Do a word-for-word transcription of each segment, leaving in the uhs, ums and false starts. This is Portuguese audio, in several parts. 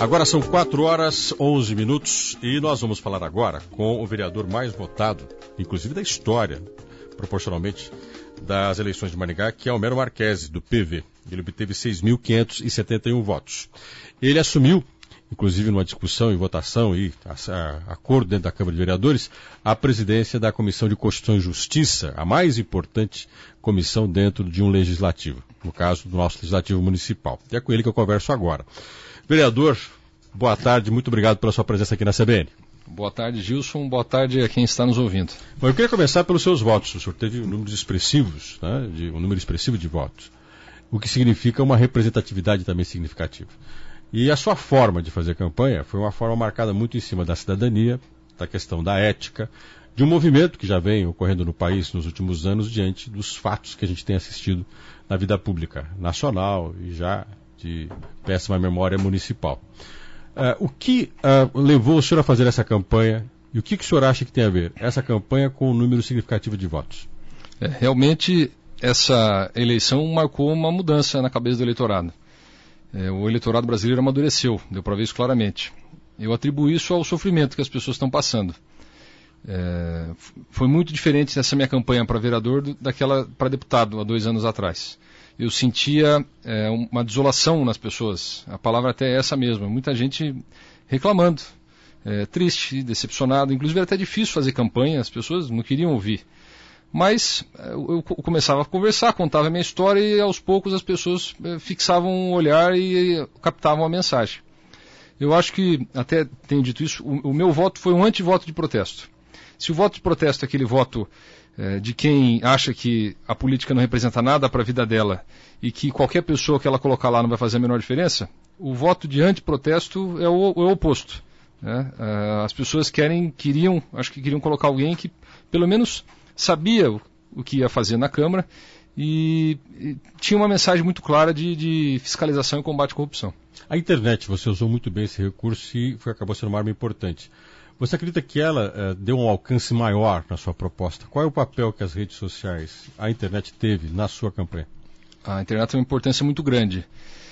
Agora são quatro horas e onze minutos e nós vamos falar agora com o vereador mais votado, inclusive da história, proporcionalmente, das eleições de Maringá, que é o Homero Marchese, do P V. Ele obteve seis mil quinhentos e setenta e um votos. Ele assumiu, inclusive numa discussão e votação e a, a, acordo dentro da Câmara de Vereadores, a presidência da Comissão de Constituição e Justiça, a mais importante comissão dentro de um legislativo, no caso do nosso legislativo municipal. E é com ele que eu converso agora. Vereador, boa tarde, muito obrigado pela sua presença aqui na C B N. Boa tarde, Gilson, boa tarde a quem está nos ouvindo. Bom, eu queria começar pelos seus votos. O senhor teve números expressivos, né, de, um número expressivo de votos, o que significa uma representatividade também significativa. E a sua forma de fazer campanha foi uma forma marcada muito em cima da cidadania, da questão da ética, de um movimento que já vem ocorrendo no país nos últimos anos diante dos fatos que a gente tem assistido na vida pública nacional e já de péssima memória municipal. Uh, o que uh, levou o senhor a fazer essa campanha e o que, que o senhor acha que tem a ver essa campanha com um número significativo de votos? É, realmente, essa eleição marcou uma mudança na cabeça do eleitorado. É, o eleitorado brasileiro amadureceu, deu para ver isso claramente. Eu atribuo isso ao sofrimento que as pessoas estão passando. É, foi muito diferente essa minha campanha para vereador do, daquela para deputado há dois anos atrás. Eu sentia é, uma desolação nas pessoas, a palavra até é essa mesma, muita gente reclamando, é, triste, decepcionado, inclusive era até difícil fazer campanha, as pessoas não queriam ouvir. Mas eu começava a conversar, contava a minha história e aos poucos as pessoas fixavam um olhar e captavam a mensagem. Eu acho que, até tenho dito isso, o, o meu voto foi um antivoto de protesto. Se o voto de protesto é aquele voto é, de quem acha que a política não representa nada para a vida dela e que qualquer pessoa que ela colocar lá não vai fazer a menor diferença, o voto de antiprotesto é o, é o oposto. Né? As pessoas querem, queriam, acho que queriam colocar alguém que pelo menos sabia o, o que ia fazer na Câmara e, e tinha uma mensagem muito clara de, de fiscalização e combate à corrupção. A internet, você usou muito bem esse recurso e foi, acabou sendo uma arma importante. Você acredita que ela uh, deu um alcance maior na sua proposta? Qual é o papel que as redes sociais, a internet teve na sua campanha? A internet tem uma importância muito grande.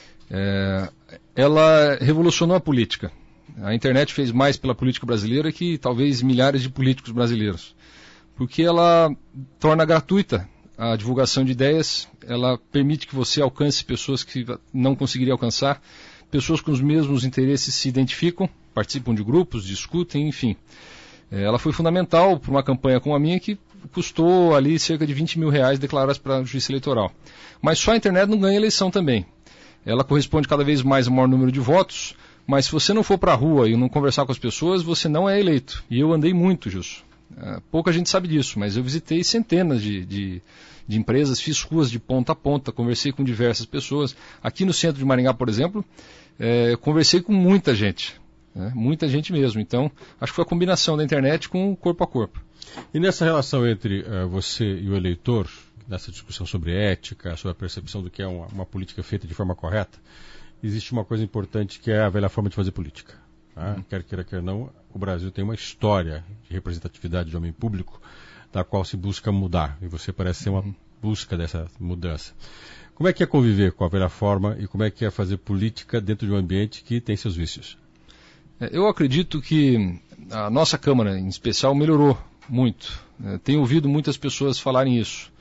É, ela revolucionou a política. A internet fez mais pela política brasileira que talvez milhares de políticos brasileiros. Porque ela torna gratuita a divulgação de ideias, ela permite que você alcance pessoas que não conseguiria alcançar, pessoas com os mesmos interesses se identificam, participam de grupos, discutem, enfim. Ela foi fundamental para uma campanha como a minha que custou ali cerca de vinte mil reais declarados para a Justiça Eleitoral. Mas só a internet não ganha eleição também. Ela corresponde cada vez mais ao maior número de votos, mas se você não for para a rua e não conversar com as pessoas, você não é eleito. E eu andei muito, Gilson. Pouca gente sabe disso, mas eu visitei centenas de, de, de empresas, fiz ruas de ponta a ponta, conversei com diversas pessoas. Aqui no centro de Maringá, por exemplo, é, conversei com muita gente. Né? Muita gente mesmo. Então, acho que foi a combinação da internet com o corpo a corpo. E nessa relação entre uh, você e o eleitor, nessa discussão sobre ética, sobre a percepção do que é uma, uma política feita de forma correta, existe uma coisa importante que é a velha forma de fazer política. Tá? Uhum. Quer queira, quer não, o Brasil tem uma história de representatividade de homem público da qual se busca mudar. E você parece ser uma uhum. busca dessa mudança. Como é que é conviver com a velha forma e como é que é fazer política dentro de um ambiente que tem seus vícios? Eu acredito que a nossa Câmara, em especial, melhorou muito. Tenho ouvido muitas pessoas falarem isso.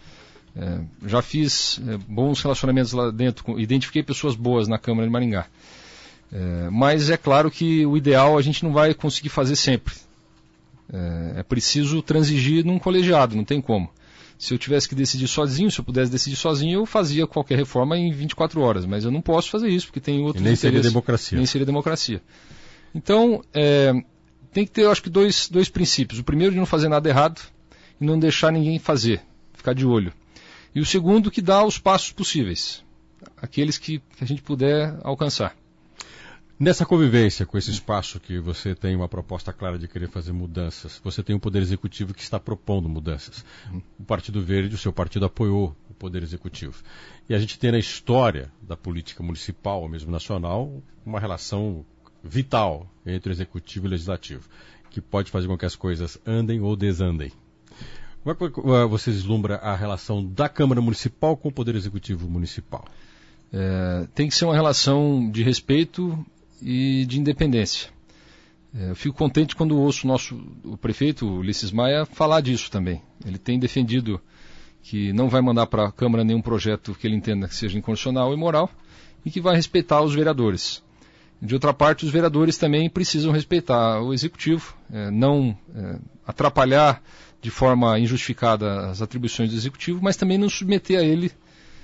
Já fiz bons relacionamentos lá dentro, identifiquei pessoas boas na Câmara de Maringá. Mas é claro que o ideal a gente não vai conseguir fazer sempre. É preciso transigir num colegiado, não tem como. Se eu tivesse que decidir sozinho, se eu pudesse decidir sozinho, eu fazia qualquer reforma em vinte e quatro horas. Mas eu não posso fazer isso, porque tem outros interesses. Nem seria democracia. Nem seria democracia. Então, é, tem que ter, eu acho que, dois, dois princípios. O primeiro, de não fazer nada errado e não deixar ninguém fazer, ficar de olho. E o segundo, que dá os passos possíveis, aqueles que, que a gente puder alcançar. Nessa convivência com esse espaço que você tem uma proposta clara de querer fazer mudanças, você tem um Poder Executivo que está propondo mudanças. O Partido Verde, o seu partido, apoiou o Poder Executivo. E a gente tem na história da política municipal, ou mesmo nacional, uma relação vital entre o Executivo e o Legislativo, que pode fazer com que as coisas andem ou desandem. Como é que você vislumbra a relação da Câmara Municipal com o Poder Executivo Municipal? É, tem que ser uma relação de respeito e de independência. Eu fico contente quando ouço o nosso o prefeito, Ulisses Maia, falar disso também. Ele tem defendido que não vai mandar para a Câmara nenhum projeto que ele entenda que seja inconstitucional e imoral e que vai respeitar os vereadores. De outra parte, os vereadores também precisam respeitar o Executivo, é, não é, atrapalhar de forma injustificada as atribuições do Executivo, mas também não submeter a ele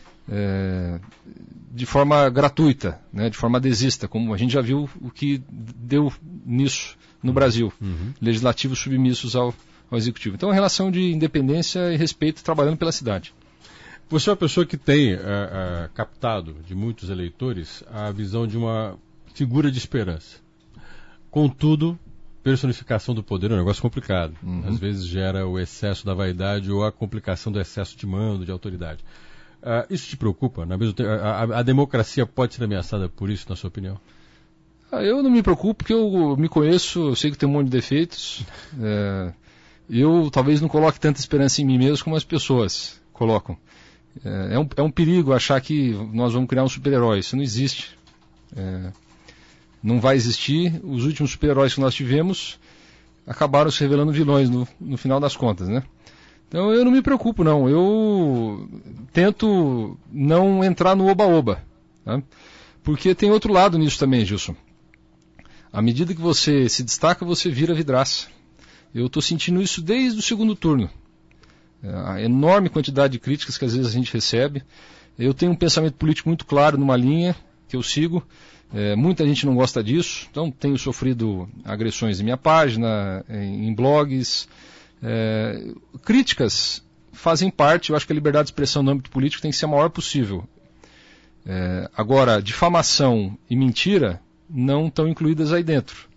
é, de forma gratuita, né, de forma desista, como a gente já viu o que deu nisso no Brasil, uhum. Legislativos submissos ao, ao Executivo. Então, a relação de independência e respeito trabalhando pela cidade. Você é uma pessoa que tem uh, uh, captado de muitos eleitores a visão de uma figura de esperança. Contudo, personificação do poder é um negócio complicado. Uhum. Às vezes gera o excesso da vaidade ou a complicação do excesso de mando, de autoridade. Uh, isso te preocupa? Na mesma tempo, a, a, a democracia pode ser ameaçada por isso, na sua opinião? Ah, eu não me preocupo, porque eu me conheço, eu sei que tem um monte de defeitos. É, eu talvez não coloque tanta esperança em mim mesmo como as pessoas colocam. É, é, um, é um perigo achar que nós vamos criar um super-herói. Isso não existe. É, não vai existir. Os últimos super-heróis que nós tivemos acabaram se revelando vilões no, no final das contas, né? Então eu não me preocupo, não. Eu tento não entrar no oba-oba, né? Porque tem outro lado nisso também, Gilson. À medida que você se destaca, você vira vidraça. Eu estou sentindo isso desde o segundo turno. A enorme quantidade de críticas que às vezes a gente recebe. Eu tenho um pensamento político muito claro numa linha que eu sigo. É, muita gente não gosta disso, então tenho sofrido agressões em minha página, em, em blogs. É, críticas fazem parte, eu acho que a liberdade de expressão no âmbito político tem que ser a maior possível. É, agora, difamação e mentira não estão incluídas aí dentro.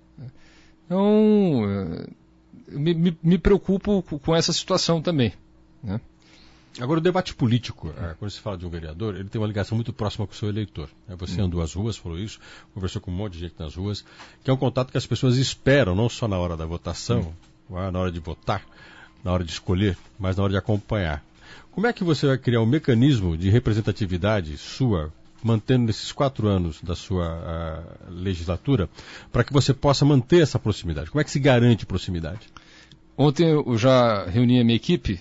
Então, eu me, me, me preocupo com essa situação também, né? Agora, o debate político, quando se fala de um vereador, ele tem uma ligação muito próxima com o seu eleitor. Você andou às ruas, falou isso, conversou com um monte de gente nas ruas, que é um contato que as pessoas esperam, não só na hora da votação, na hora de votar, na hora de escolher, mas na hora de acompanhar. Como é que você vai criar um mecanismo de representatividade sua, mantendo nesses quatro anos da sua uh, legislatura, para que você possa manter essa proximidade? Como é que se garante proximidade? Ontem eu já reuni a minha equipe.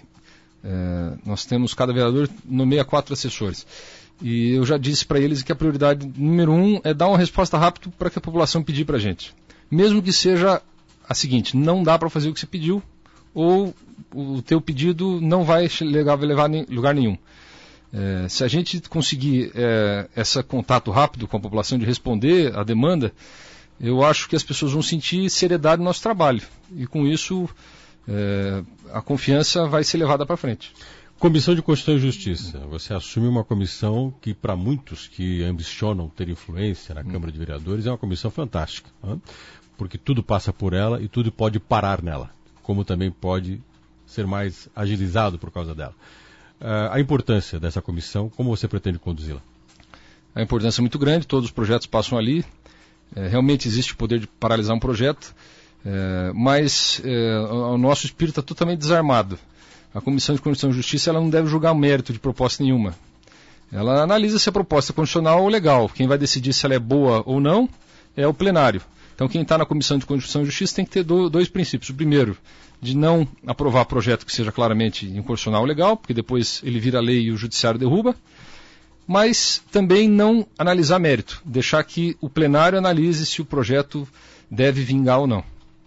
É, nós temos, cada vereador nomeia quatro assessores. E eu já disse para eles que a prioridade número um é dar uma resposta rápida para que a população pedir para a gente. Mesmo que seja a seguinte: não dá para fazer o que você pediu, ou o teu pedido não vai levar, vai levar a lugar nenhum. É, se a gente conseguir é, esse contato rápido com a população de responder a demanda, eu acho que as pessoas vão sentir seriedade no nosso trabalho. E com isso, é, a confiança vai ser levada para frente. Comissão de Constituição e Justiça. Você assume uma comissão que, para muitos que ambicionam ter influência na Câmara de Vereadores, é uma comissão fantástica, né? Porque tudo passa por ela e tudo pode parar nela, como também pode ser mais agilizado por causa dela. Uh, a importância dessa comissão, como você pretende conduzi-la? A importância é muito grande, todos os projetos passam ali. É, realmente existe o poder de paralisar um projeto, é, mas é, o nosso espírito está totalmente desarmado. A Comissão de Constituição e Justiça ela não deve julgar o mérito de proposta nenhuma. Ela analisa se a proposta é constitucional ou legal. Quem vai decidir se ela é boa ou não é o plenário. Então quem está na Comissão de Constituição e Justiça tem que ter do, dois princípios. O primeiro, de não aprovar projeto que seja claramente inconstitucional ou legal, porque depois ele vira lei e o judiciário derruba. Mas também não analisar mérito, deixar que o plenário analise se o projeto deve vingar ou não.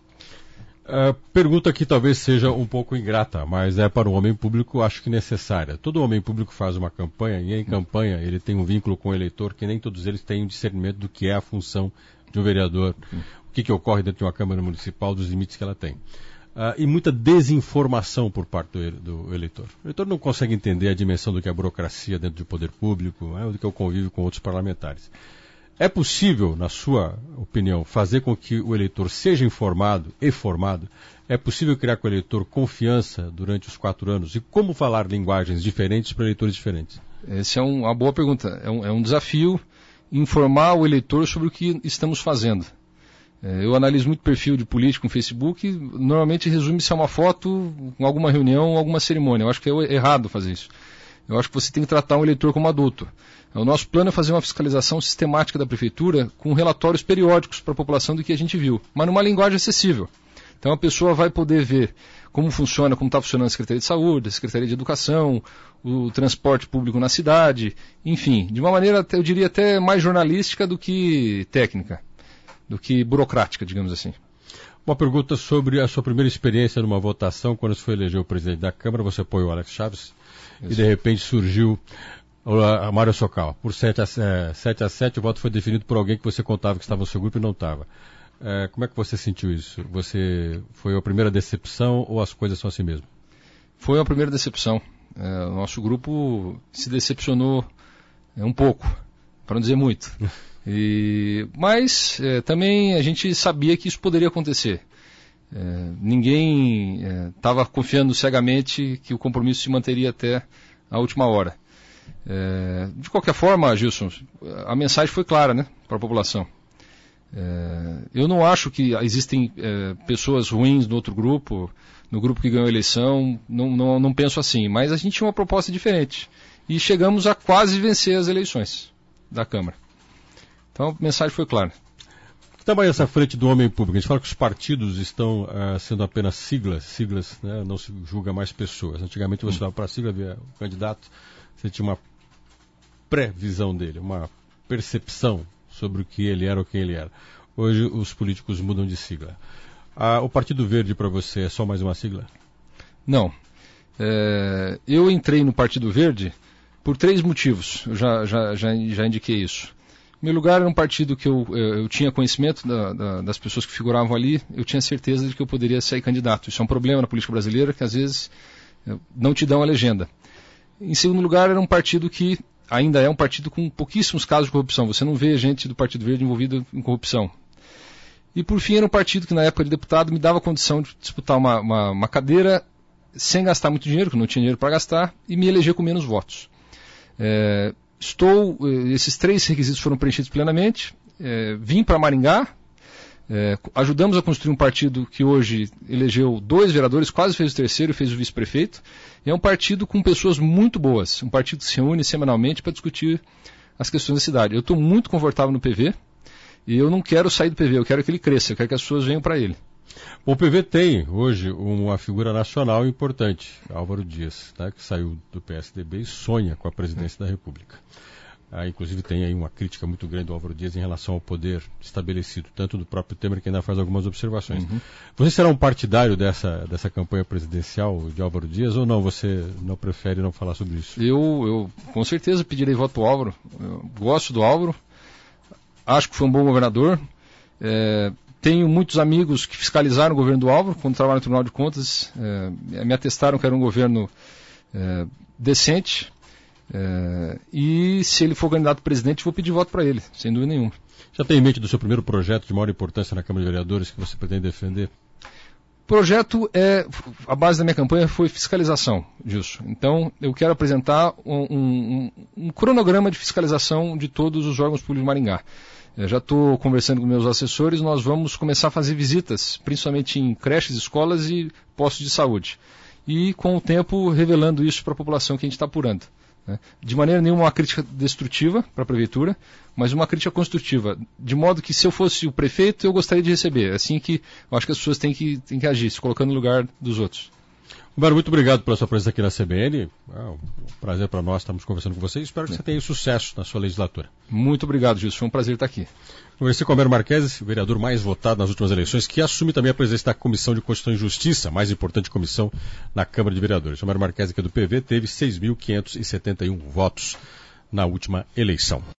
A pergunta que talvez seja um pouco ingrata, mas é para o homem público, acho que necessária. Todo homem público faz uma campanha e em campanha ele tem um vínculo com o eleitor que nem todos eles têm um discernimento do que é a função de um vereador, o que, que ocorre dentro de uma Câmara Municipal, dos limites que ela tem. Uh, e muita desinformação por parte do, do eleitor. O eleitor não consegue entender a dimensão do que é a burocracia dentro do poder público, né, do que é o convívio com outros parlamentares. É possível, na sua opinião, fazer com que o eleitor seja informado e formado? É possível criar com o eleitor confiança durante os quatro anos? E como falar linguagens diferentes para eleitores diferentes? Essa é um, uma boa pergunta. É um, é um desafio informar o eleitor sobre o que estamos fazendo. É, eu analiso muito perfil de político no Facebook, normalmente resume-se a uma foto com alguma reunião, alguma cerimônia. Eu acho que é errado fazer isso. Eu acho que você tem que tratar um eleitor como adulto. O nosso plano é fazer uma fiscalização sistemática da Prefeitura com relatórios periódicos para a população do que a gente viu, mas numa linguagem acessível. Então a pessoa vai poder ver como funciona, como está funcionando a Secretaria de Saúde, a Secretaria de Educação, o transporte público na cidade, enfim, de uma maneira, eu diria, até mais jornalística do que técnica, do que burocrática, digamos assim. Uma pergunta sobre a sua primeira experiência numa votação, quando você foi eleger o presidente da Câmara, você apoiou o Alex Chaves, Isso. e de repente surgiu a Mário Socal. Por sete a sete, o voto foi definido por alguém que você contava que estava no seu grupo e não estava. É, como é que você sentiu isso? Você foi a primeira decepção ou as coisas são assim mesmo? Foi a primeira decepção. É, o nosso grupo se decepcionou é, um pouco, para não dizer muito. E, mas é, também a gente sabia que isso poderia acontecer. É, ninguém estava é, confiando cegamente que o compromisso se manteria até a última hora. É, de qualquer forma, Gilson, a mensagem foi clara, né, para a população. É, eu não acho que existem é, pessoas ruins no outro grupo, no grupo que ganhou a eleição, não, não, não penso assim, mas a gente tinha uma proposta diferente e chegamos a quase vencer as eleições da Câmara. Então a mensagem foi clara. O que tamanho é essa frente do homem público? A gente fala que os partidos estão uh, sendo apenas siglas, siglas, né? Não se julga mais pessoas. Antigamente você olhava para a sigla, via o candidato, você tinha uma pré-visão dele, uma percepção sobre o que ele era ou quem ele era. Hoje os políticos mudam de sigla. Ah, o Partido Verde para você é só mais uma sigla? Não. É, eu entrei no Partido Verde por três motivos. Eu já, já, já, já indiquei isso. Em primeiro lugar, era um partido que eu, eu, eu tinha conhecimento da, da, das pessoas que figuravam ali, eu tinha certeza de que eu poderia sair candidato. Isso é um problema na política brasileira, que às vezes não te dão a legenda. Em segundo lugar, era um partido que ainda é um partido com pouquíssimos casos de corrupção. Você não vê gente do Partido Verde envolvida em corrupção. E, por fim, era um partido que, na época de deputado, me dava condição de disputar uma, uma, uma cadeira sem gastar muito dinheiro, que eu não tinha dinheiro para gastar, e me eleger com menos votos. É, estou, esses três requisitos foram preenchidos plenamente. É, vim para Maringá, é, ajudamos a construir um partido que hoje elegeu dois vereadores, quase fez o terceiro e fez o vice-prefeito. É um partido com pessoas muito boas, um partido que se reúne semanalmente para discutir as questões da cidade. Eu estou muito confortável no P V e eu não quero sair do P V, eu quero que ele cresça, eu quero que as pessoas venham para ele. O P V tem hoje uma figura nacional importante, Álvaro Dias, tá, que saiu do P S D B e sonha com a presidência da República. Ah, inclusive tem aí uma crítica muito grande do Álvaro Dias em relação ao poder estabelecido, tanto do próprio Temer, que ainda faz algumas observações. Uhum. Você será um partidário dessa, dessa campanha presidencial de Álvaro Dias ou não? Você não prefere não falar sobre isso? Eu, eu com certeza pedirei voto para o Álvaro. Eu gosto do Álvaro, acho que foi um bom governador. É, tenho muitos amigos que fiscalizaram o governo do Álvaro, quando trabalharam no Tribunal de Contas, é, me atestaram que era um governo é, decente. É, e se ele for candidato a presidente, vou pedir voto para ele, sem dúvida nenhuma. Já tem em mente do seu primeiro projeto de maior importância na Câmara de Vereadores que você pretende defender? O projeto é, a base da minha campanha foi fiscalização, Gilson. Então, eu quero apresentar um, um, um cronograma de fiscalização de todos os órgãos públicos de Maringá. Eu já estou conversando com meus assessores, nós vamos começar a fazer visitas, principalmente em creches, escolas e postos de saúde. E, com o tempo, revelando isso para a população que a gente está apurando. De maneira nenhuma uma crítica destrutiva para a Prefeitura, mas uma crítica construtiva, de modo que se eu fosse o prefeito eu gostaria de receber, é assim que eu acho que as pessoas têm que, têm que agir, se colocando no lugar dos outros. Humberto, muito obrigado pela sua presença aqui na C B N, é um prazer para nós estarmos conversando com você e espero que é. você tenha sucesso na sua legislatura. Muito obrigado, Gilson, foi um prazer estar aqui. Conversei com o Homero Marques, o vereador mais votado nas últimas eleições, que assume também a presidência da Comissão de Constituição e Justiça, a mais importante comissão na Câmara de Vereadores. O Homero Marques, que é do P V, teve seis mil quinhentos e setenta e um votos na última eleição.